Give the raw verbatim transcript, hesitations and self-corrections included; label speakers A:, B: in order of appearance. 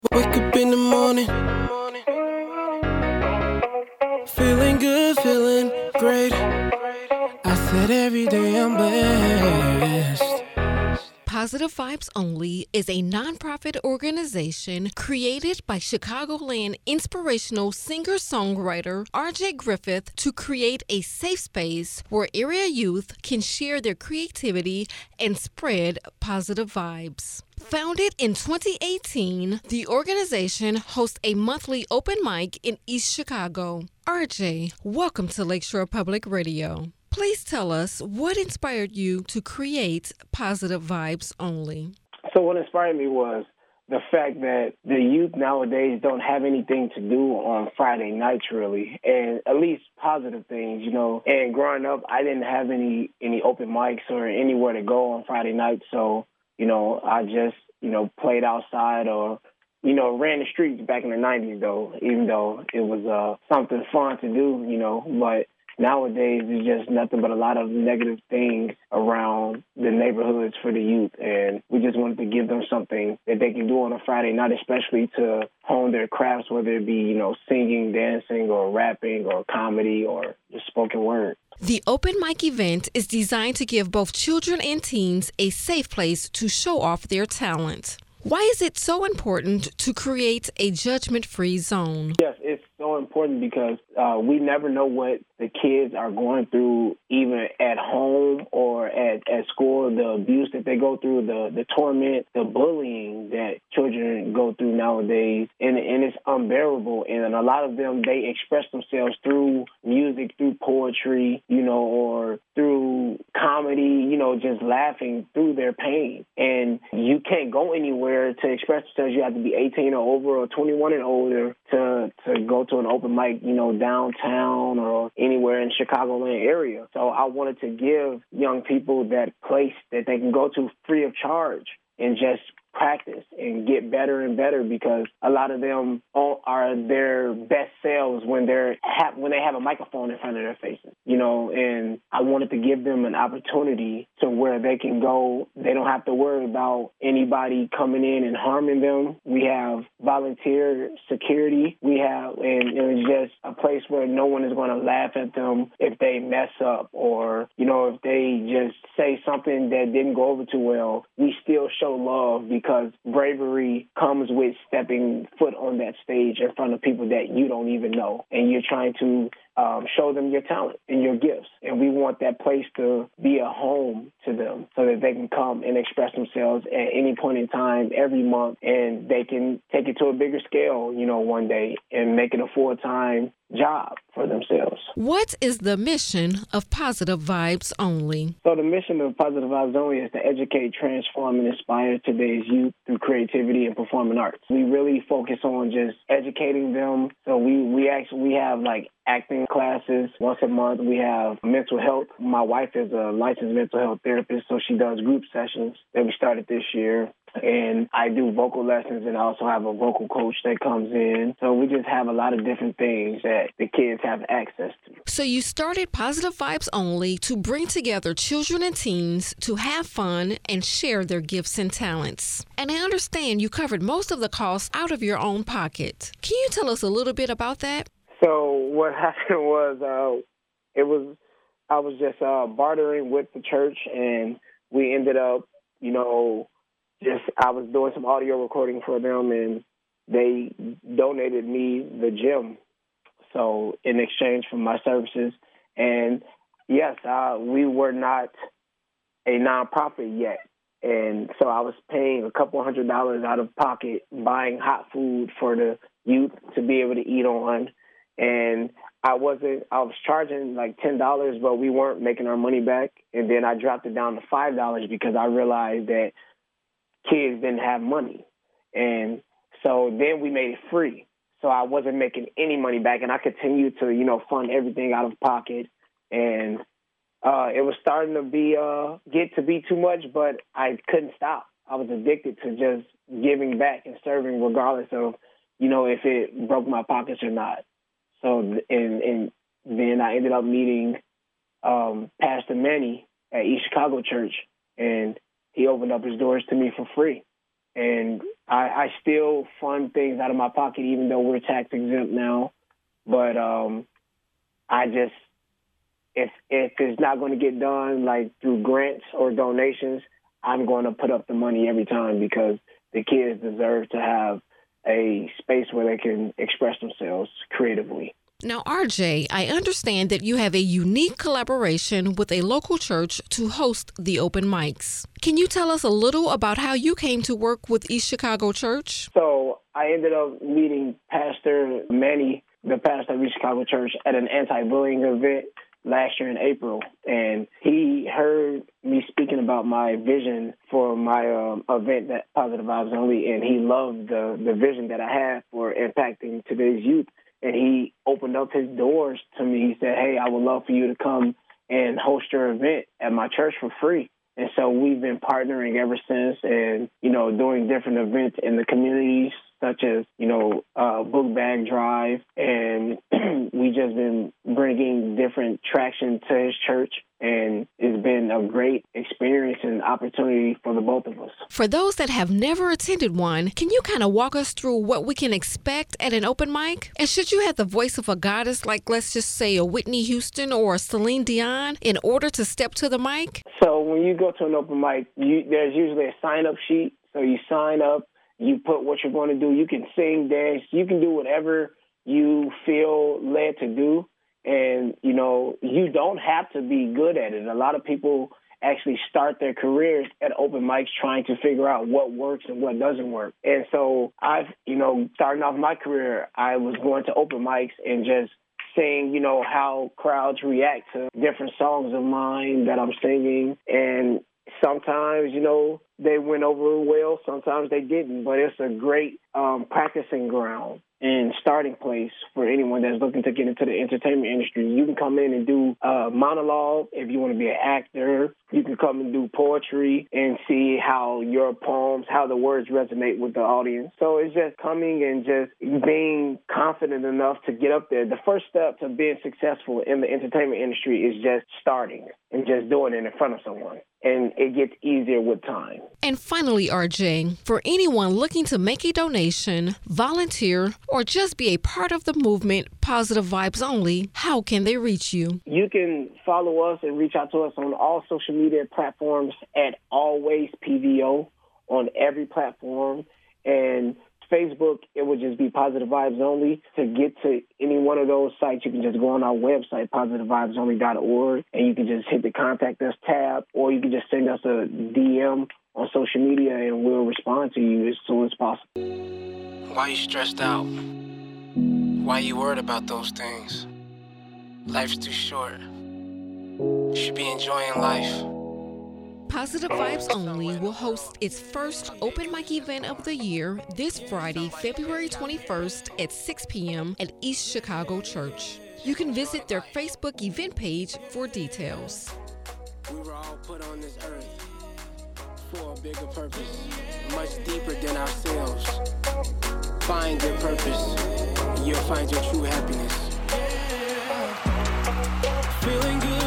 A: Wake up in the morning, feeling good, feeling great. I said every day I'm blessed.
B: Positive Vibes Only is a nonprofit organization created by Chicagoland inspirational singer-songwriter R J Griffith to create a safe space where area youth can share their creativity and spread positive vibes. Founded in twenty eighteen, the organization hosts a monthly open mic in East Chicago. R J, welcome to Lakeshore Public Radio. Please tell us what inspired you to create Positive Vibes Only.
C: So what inspired me was the fact that the youth nowadays don't have anything to do on Friday nights, really, and at least positive things, you know. And growing up, I didn't have any, any open mics or anywhere to go on Friday nights, so, you know, I just, you know, played outside or, you know, ran the streets back in the nineties, though, even though it was uh, something fun to do, you know, but nowadays, it's just nothing but a lot of negative things around the neighborhoods for the youth, and we just wanted to give them something that they can do on a Friday night, especially to hone their crafts, whether it be, you know, singing, dancing, or rapping, or comedy, or just spoken word.
B: The open mic event is designed to give both children and teens a safe place to show off their talent. Why is it so important to create a judgment-free zone?
C: Yes, it's so important because uh, we never know what the kids are going through, even at home or at, at school, the abuse that they go through, the, the torment, the bullying that children go through nowadays, and, and it's unbearable. And a lot of them, they express themselves through music, through poetry, you know, or through comedy, you know, just laughing through their pain. And you can't go anywhere to express yourself. You have to be eighteen or over or twenty-one and older to to go to an open mic, you know, downtown or anywhere in the Chicagoland area. So I wanted to give young people that place that they can go to free of charge and just practice and get better and better, because a lot of them are their best selves when they're ha- when they have a microphone in front of their faces, you know. And I wanted to give them an opportunity to where they can go. They don't have to worry about anybody coming in and harming them. We have volunteer security. We have, and it's just a place where no one is going to laugh at them if they mess up, or, you know, if they just say something that didn't go over too well. We still show love, because bravery comes with stepping foot on that stage in front of people that you don't even know, and you're trying to um, show them your talent and your gifts. And we want that place to be a home to them so that they can come and express themselves at any point in time every month, and they can take it to a bigger scale, you know, one day and make it a full-time job for themselves.
B: What is the mission of Positive Vibes Only?
C: So the mission of Positive Vibes Only is to educate, transform, and inspire today's youth through creativity and performing arts. We really focus on just educating them. So we, we actually we have like acting classes once a month. We have mental health. My wife is a licensed mental health therapist, so she does group sessions that we started this year. And I do vocal lessons, and I also have a vocal coach that comes in. So we just have a lot of different things that the kids have access to.
B: So you started Positive Vibes Only to bring together children and teens to have fun and share their gifts and talents. And I understand you covered most of the costs out of your own pocket. Can you tell us a little bit about that?
C: So what happened was uh, it was I was just uh, bartering with the church, and we ended up, you know, just I was doing some audio recording for them, and they donated me the gym. So in exchange for my services, and yes, uh, we were not a nonprofit yet, and so I was paying a couple hundred dollars out of pocket, buying hot food for the youth to be able to eat on. And I wasn't, I was charging like ten dollars, but we weren't making our money back. And then I dropped it down to five dollars because I realized that kids didn't have money. And so then we made it free. So I wasn't making any money back, and I continued to, you know, fund everything out of pocket. And uh, it was starting to be, uh, get to be too much, but I couldn't stop. I was addicted to just giving back and serving regardless of, you know, if it broke my pockets or not. So, and, and then I ended up meeting um, Pastor Manny at East Chicago Church, and he opened up his doors to me for free. And I, I still fund things out of my pocket, even though we're tax exempt now. But um, I just, if if it's not going to get done like through grants or donations, I'm going to put up the money every time because the kids deserve to have a space where they can express themselves creatively.
B: Now, R J, I understand that you have a unique collaboration with a local church to host the open mics. Can you tell us a little about how you came to work with East Chicago Church?
C: So I ended up meeting Pastor Manny, the pastor of East Chicago Church, at an anti-bullying event last year in April. And he heard me speaking about my vision for my um, event, that Positive Vibes Only, and he loved the, the vision that I have for impacting today's youth. And he opened up his doors to me. He said, hey, I would love for you to come and host your event at my church for free. And so we've been partnering ever since and, you know, doing different events in the communities, such as, you know, uh, Book Bag Drive. And we just been bringing different traction to his church. And it's been a great experience and opportunity for the both of us.
B: For those that have never attended one, can you kind of walk us through what we can expect at an open mic? And should you have the voice of a goddess, like let's just say a Whitney Houston or a Celine Dion, in order to step to the mic?
C: So when you go to an open mic, you, there's usually a sign-up sheet. So you sign up, you put what you're going to do. You can sing, dance, you can do whatever you feel led to do. And, you know, you don't have to be good at it. A lot of people actually start their careers at open mics trying to figure out what works and what doesn't work. And so I've, you know, starting off my career, I was going to open mics and just seeing, you know, how crowds react to different songs of mine that I'm singing. And sometimes, you know, they went over well, sometimes they didn't. But it's a great um, practicing ground and starting place for anyone that's looking to get into the entertainment industry. You can come in and do a monologue if you want to be an actor. You can come and do poetry and see how your poems, how the words resonate with the audience. So it's just coming and just being confident enough to get up there. The first step to being successful in the entertainment industry is just starting and just doing it in front of someone. And it gets easier with time.
B: And finally, R J, for anyone looking to make a donation, volunteer, or just be a part of the movement Positive Vibes Only, how can they reach you?
C: You can follow us and reach out to us on all social media platforms at Always P V O on every platform. And Facebook, it would just be Positive Vibes Only. To get to any one of those sites, you can just go on our website, positive vibes only dot org, and you can just hit the Contact Us tab, or you can just send us a D M on social media, and we'll respond to you as soon as possible.
A: Why you stressed out? Why you worried about those things? Life's too short. You should be enjoying life.
B: Positive Vibes Only will host its first open mic event of the year this Friday, February twenty-first at six p.m. at East Chicago Church. You can visit their Facebook event page for details.
A: We were all put on this earth for a bigger purpose, much deeper than ourselves. Find your purpose, and you'll find your true happiness. Feeling good.